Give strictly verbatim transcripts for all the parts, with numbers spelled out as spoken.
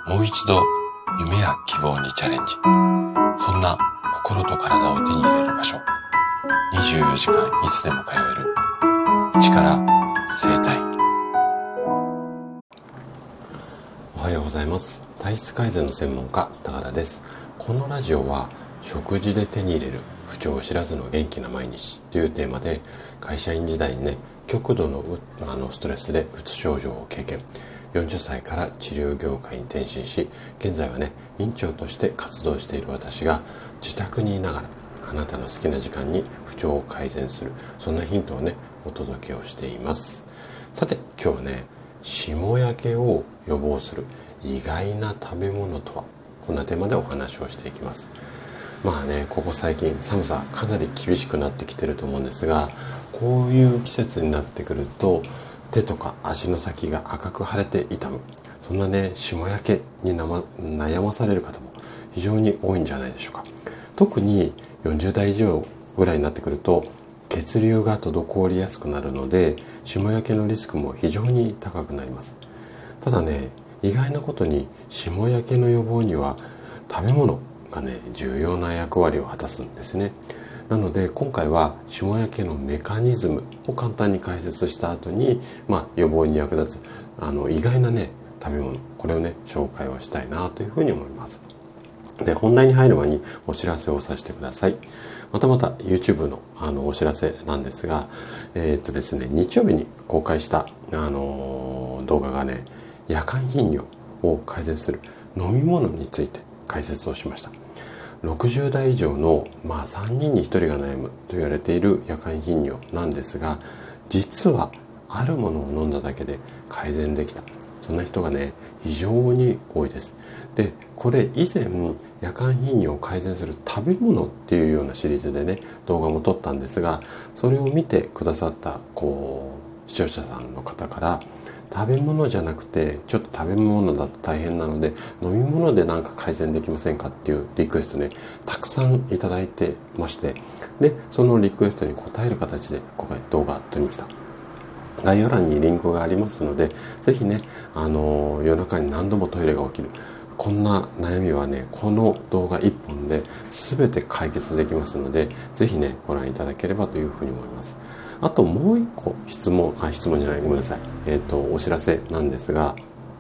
もう一度夢や希望にチャレンジ。そんな心と体を手に入れる場所。にじゅうよじかんいつでも通える力生態。おはようございます。体質改善の専門家高田です。このラジオは食事で手に入れる不調知らずの元気な毎日というテーマで、会社員時代にね極度のあのストレスでうつ症状を経験、よんじゅっさいから治療業界に転身し、現在はね院長として活動している私が、自宅にいながらあなたの好きな時間に不調を改善する、そんなヒントをねお届けをしています。さて今日はね、霜焼けを予防する意外な食べ物とは、こんなテーマでお話をしていきます。まあね、ここ最近寒さかなり厳しくなってきてると思うんですが、こういう季節になってくると手とか足の先が赤く腫れて痛む、そんなね霜焼けに悩まされる方も非常に多いんじゃないでしょうか。特によんじゅうだい以上ぐらいになってくると血流が滞りやすくなるので、霜焼けのリスクも非常に高くなります。ただね、意外なことに霜焼けの予防には食べ物がね重要な役割を果たすんですね。なので今回は霜焼けのメカニズムを簡単に解説した後に、まあ、予防に役立つあの意外なね食べ物、これをね紹介をしたいなというふうに思います。で、本題に入る前にお知らせをさせてください。またまた YouTube の, あのお知らせなんですが、えー、っとですね日曜日に公開した、あのー、動画がね、夜間頻尿を改善する飲み物について解説をしました。ろくじゅうだい以上の、まあ、さんにんにひとりが悩むと言われている夜間頻尿なんですが、実はあるものを飲んだだけで改善できた、そんな人がね非常に多いです。で、これ以前夜間頻尿を改善する食べ物っていうようなシリーズでね動画も撮ったんですが、それを見てくださったこう視聴者さんの方から、食べ物じゃなくてちょっと食べ物だと大変なので飲み物でなんか改善できませんかっていうリクエストねたくさんいただいてまして、でそのリクエストに応える形で今回動画撮りました。概要欄にリンクがありますので、ぜひね、あのー、夜中に何度もトイレが起きる、こんな悩みはねこの動画いっぽんで全て解決できますので、ぜひねご覧いただければというふうに思います。あともう一個質問、あ、質問じゃない、ごめんなさい。えっと、お知らせなんですが、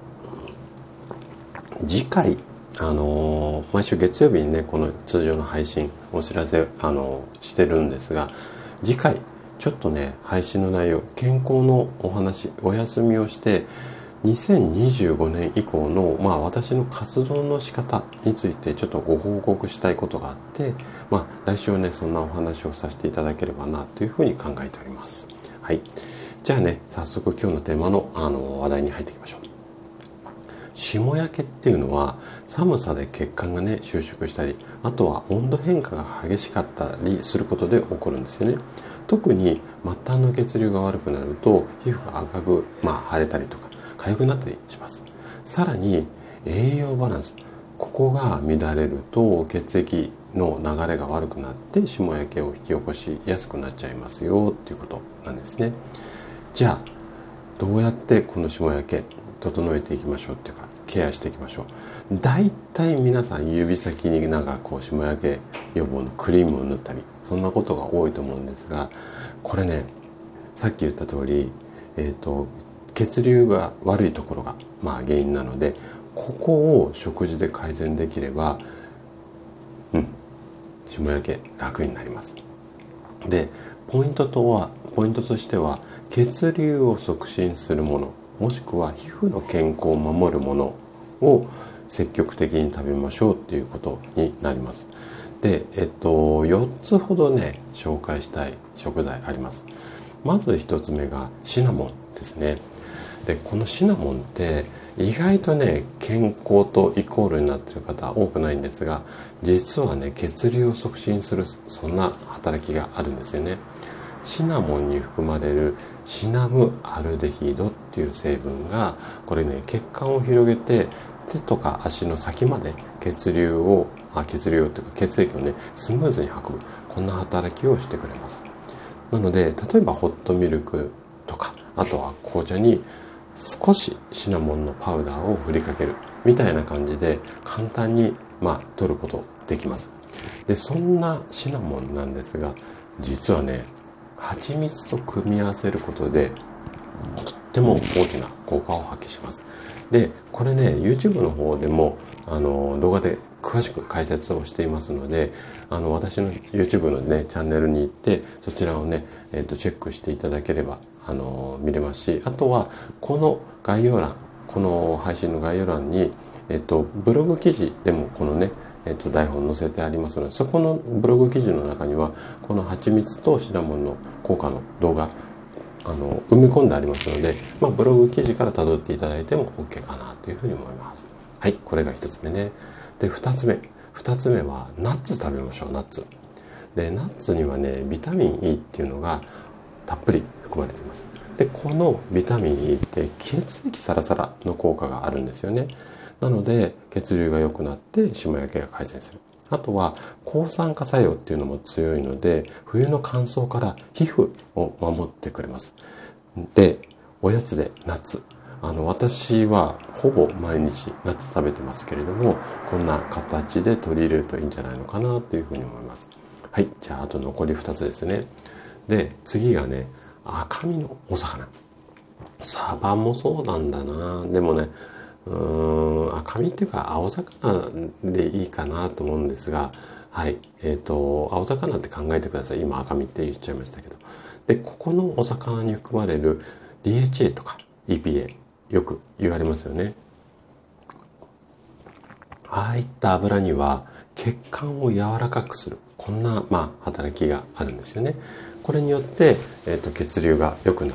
次回、あのー、毎週月曜日にね、この通常の配信、お知らせ、あのー、してるんですが、次回、ちょっとね、配信の内容、健康のお話、お休みをして、にせんにじゅうごねん以降の、まあ、私の活動の仕方についてちょっとご報告したいことがあって、まあ、来週ねそんなお話をさせていただければなというふうに考えております。はい、じゃあね早速今日のテーマの、あの話題に入っていきましょう。霜焼けっていうのは寒さで血管がね収縮したり、あとは温度変化が激しかったりすることで起こるんですよね。特に末端の血流が悪くなると皮膚が赤く、まあ、腫れたりとか痒くなったりします。さらに栄養バランス、ここが乱れると血液の流れが悪くなって霜焼けを引き起こしやすくなっちゃいますよっていうことなんですね。じゃあどうやってこの霜焼け整えていきましょうっていうかケアしていきましょう。だいたい皆さん指先になんかこう霜焼け予防のクリームを塗ったり、そんなことが多いと思うんですが、これねさっき言った通り、えっと血流が悪いところが、まあ、原因なので、ここを食事で改善できれば、うん、霜焼け楽になります。で、ポイントとは、ポイントとしては、血流を促進するもの、もしくは皮膚の健康を守るものを積極的に食べましょうっていうことになります。で、えっと、よっつほどね、紹介したい食材あります。まずひとつめがシナモンですね。で、このシナモンって意外とね健康とイコールになっている方多くないんですが、実はね血流を促進するそんな働きがあるんですよね。シナモンに含まれるシナムアルデヒドっていう成分が、これね血管を広げて手とか足の先まで血流をあ血流というか血液をねスムーズに運ぶ、こんな働きをしてくれます。なので例えばホットミルクとか、あとは紅茶に少しシナモンのパウダーを振りかけるみたいな感じで簡単にまあ取ることできます。でそんなシナモンなんですが、実はね蜂蜜と組み合わせることでとっても大きな効果を発揮します。でこれね YouTube の方でもあの動画で詳しく解説をしていますので、あの私の YouTube のねチャンネルに行ってそちらをね、えーと、チェックしていただければあの見れますし、あとはこの概要欄、この配信の概要欄に、えーと、ブログ記事でもこのねえっと、台本載せてありますので、そこのブログ記事の中にはこの蜂蜜とシナモンの効果の動画あの埋め込んでありますので、まあ、ブログ記事から辿っていただいても OK かなというふうに思います。はい、これが一つ目ね。で二つ目二つ目はナッツ食べましょう。ナッツでナッツにはねビタミン E っていうのがたっぷり含まれています。でこのビタミン E って血液サラサラの効果があるんですよね。なので血流が良くなって霜焼けが改善する。あとは抗酸化作用っていうのも強いので冬の乾燥から皮膚を守ってくれます。でおやつでナッツ、あの私はほぼ毎日ナッツ食べてますけれども、こんな形で取り入れるといいんじゃないのかなというふうに思います。はい、じゃああと残りふたつですね。で次がね赤身のお魚、サバもそうなんだな。でもねうーん赤身っていうか青魚でいいかなと思うんですが、はいえっと青魚って考えてください。今赤身って言っちゃいましたけど、でここのお魚に含まれる ディーエイチエー とか イーピーエー よく言われますよね。ああいった油には血管を柔らかくするこんなまあ働きがあるんですよね。これによって、えー、と血流が良くなって、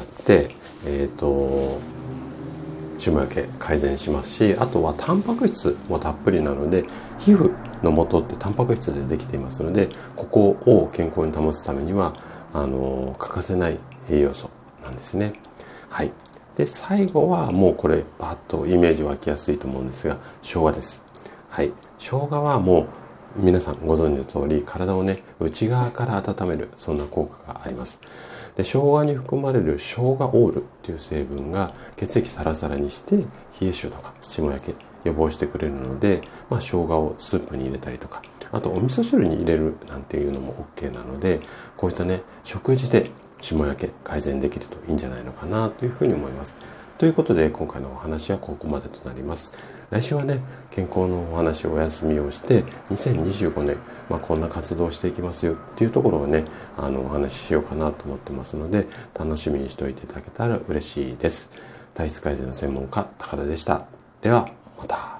えっと霜焼け改善しますし、あとはタンパク質もたっぷりなので皮膚の元ってタンパク質でできていますので、ここを健康に保つためにはあの欠かせない栄養素なんですね。はい。で最後はもうこれバッとイメージ湧きやすいと思うんですが、生姜です。はい。生姜はもう皆さんご存知の通り体をね内側から温めるそんな効果があります。で生姜に含まれる生姜オールっていう成分が血液サラサラにして冷え臭とか霜焼け予防してくれるので、まあ、生姜をスープに入れたりとか、あとお味噌汁に入れるなんていうのも OK なので、こういったね食事で霜焼け改善できるといいんじゃないのかなというふうに思います。ということで今回のお話はここまでとなります。来週はね健康のお話をお休みをしてにせんにじゅうごねん、まあ、こんな活動をしていきますよっていうところをねあのお話ししようかなと思ってますので、楽しみにしておいていただけたら嬉しいです。体質改善の専門家高田でした。ではまた。